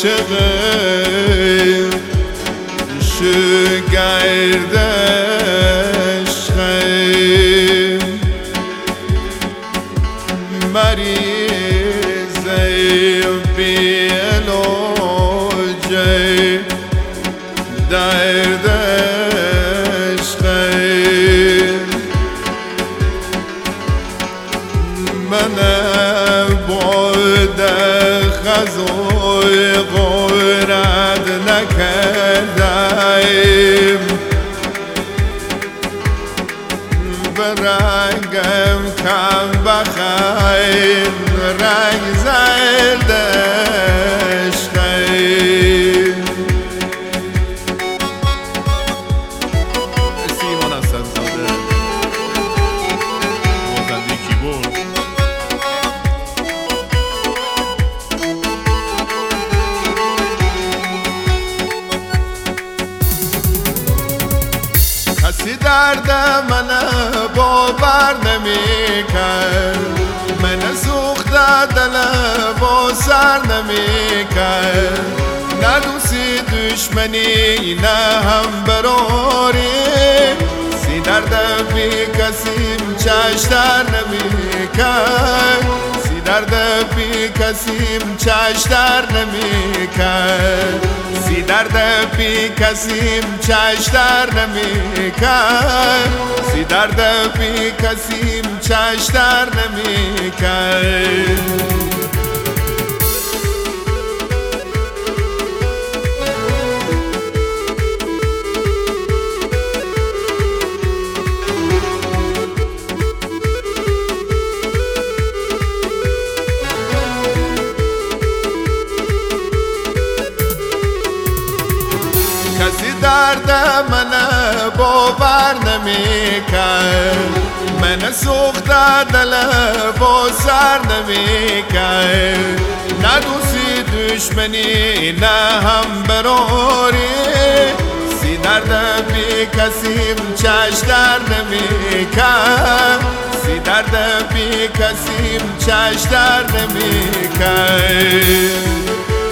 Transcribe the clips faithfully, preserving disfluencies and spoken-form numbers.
عاشقه شگردش خیم مریضه بی علاجه دردش خیم من بعد خزای غورت نکردم به رنگم کم بخیر رنگ زردش خیر سیمان حسن زاده بازنده کیبورد. کسی درد من باور نمی کرد من سوخته دل با سر نمی کرد نه دوستی دشمنی نه هم براری سی درد بی کسیم چش در نمی کرد سی درد بی کسیم چش در نمی کرد سی درد بی کسیم چش در نمی کرد سی درد بی کسیم چش در نمی کرد کسی درد من باور نمی کرد من سوخته دل با سر نمی کرد نه دوستی دشمنی نه هم براری سی درد بی کسیم چش در نمی کرد سی درد بی کسیم چش در نمی کرد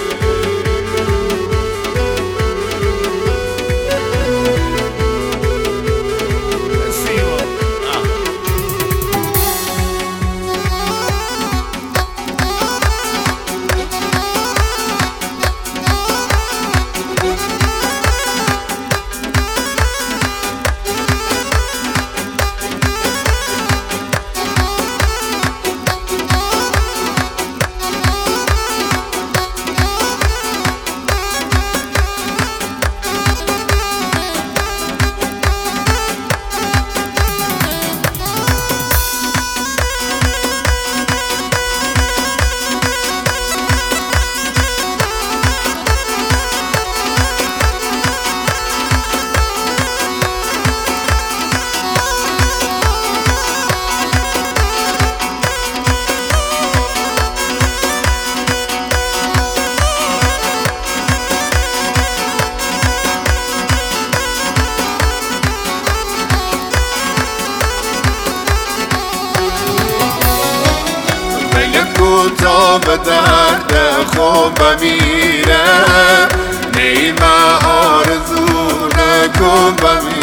تا به درد خوب بمیرم نیمه آرزو نکن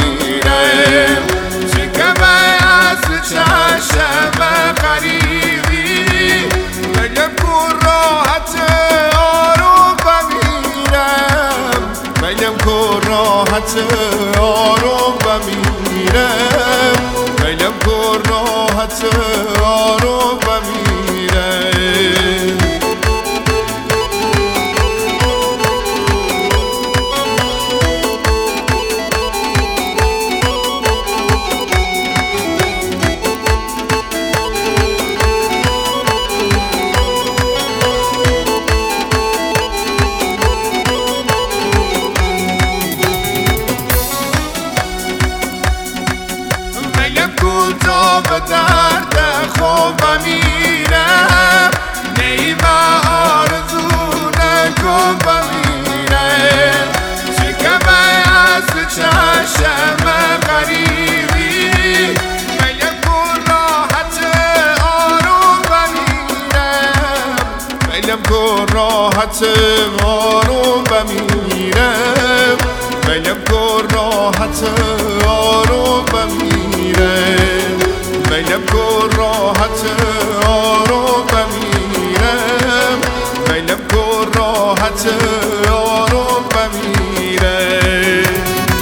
بمیرم شکمه اصل چشم قریبی بگم کن راحت آروم بمیرم بگم کن راحت آروم بمیرم بگم کن راحت آروم بمیرم تا به درد راحت آروم بمیرم میلم کن راحت آروم بمیرم میلم کن راحت آروم بمیرم میلم کن راحت آروم بمیرم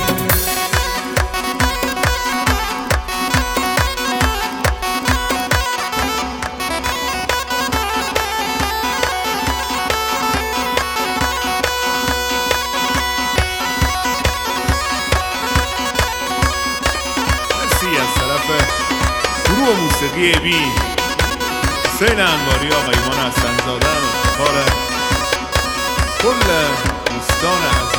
از طرف گروه موسیقی بی حسین انواری آقا ایمان حسن‌زاده، افتخار کل دوستان عزیز